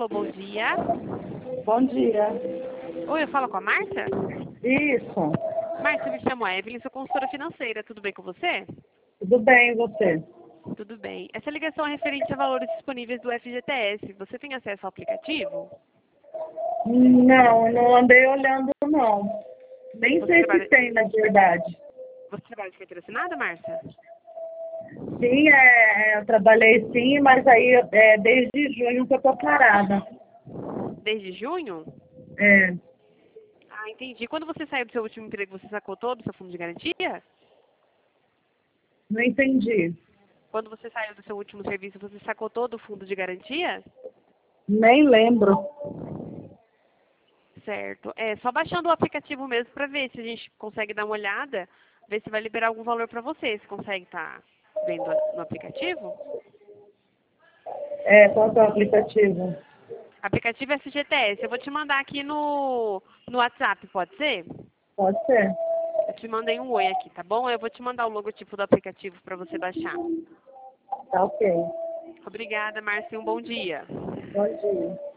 Alô, bom dia. Bom dia. Oi, eu falo com a Márcia? Isso. Márcia, me chamo Evelyn, sou consultora financeira. Tudo bem com você? Tudo bem, e você? Tudo bem. Essa ligação é referente a valores disponíveis do FGTS. Você tem acesso ao aplicativo? Não, eu não andei olhando, não. Nem Você sei se trabalha, tem, na verdade. você trabalha de carteira assinada, Márcia? Sim, eu trabalhei sim, mas aí desde junho que eu tô parada. Desde junho? É, Ah, entendi. Quando você saiu do seu último emprego, você sacou todo o seu fundo de garantia? não entendi. Quando você saiu do seu último serviço, você sacou todo o fundo de garantia? Nem lembro. Certo. É só baixando o aplicativo mesmo para ver se a gente consegue dar uma olhada, ver se vai liberar algum valor para você. Você consegue estar vendo no aplicativo? Qual que é o aplicativo? Aplicativo FGTS. Eu vou te mandar aqui no WhatsApp, pode ser? Pode ser. Eu te mandei um oi aqui, tá bom? Eu vou te mandar o logotipo do aplicativo para você baixar. Tá ok. Obrigada, Márcia. Um bom dia. Bom dia.